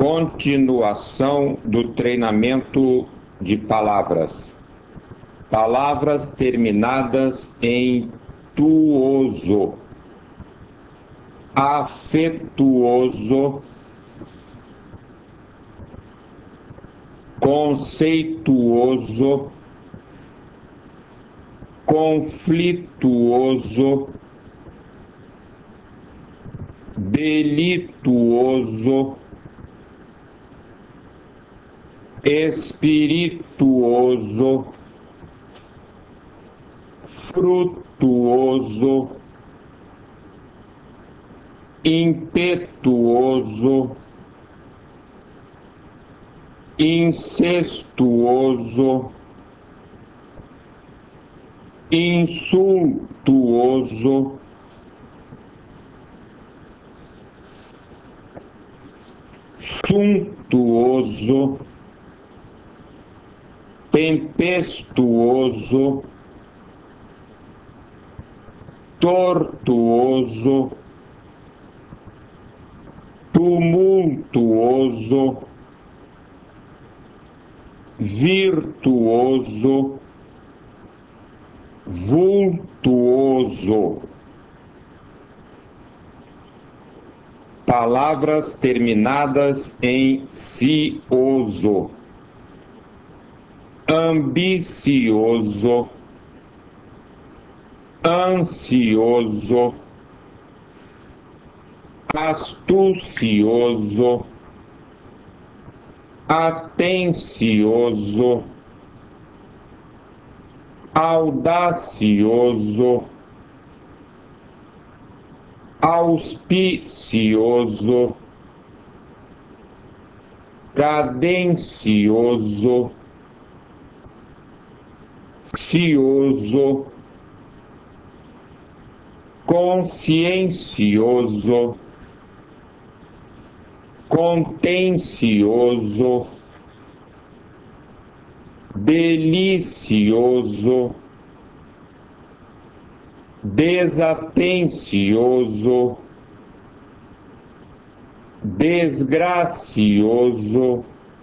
Continuação do treinamento de palavras. Palavras terminadas em tuoso, afetuoso, conceituoso, conflituoso, delituoso, espirituoso, frutuoso, impetuoso, incestuoso, insultuoso, suntuoso, tempestuoso, tortuoso, tumultuoso, virtuoso, vultuoso. Palavras terminadas em cioso, ambicioso, ansioso, astucioso, atencioso, audacioso, auspicioso, cadencioso, cioso, consciencioso, contencioso, delicioso, desatencioso, desgracioso,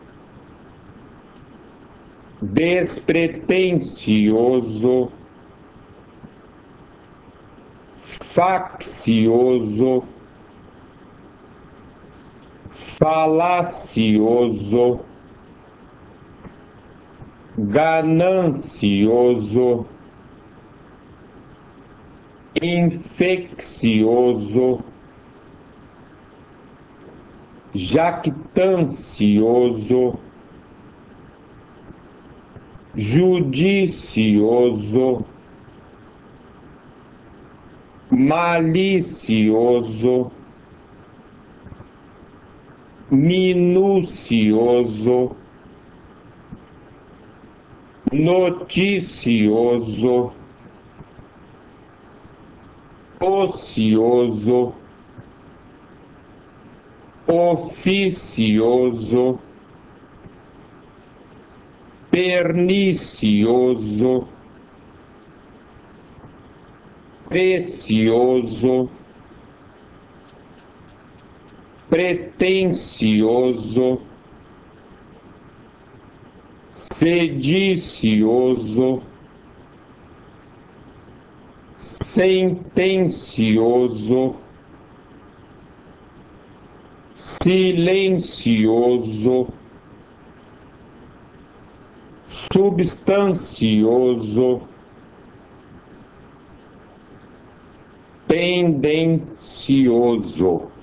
despretensioso, faccioso, falacioso, ganancioso, infeccioso, jactancioso, judicioso, malicioso, minucioso, noticioso, ocioso, oficioso, pernicioso, precioso, pretensioso, sedicioso, sentencioso, silencioso, substancioso, tendencioso.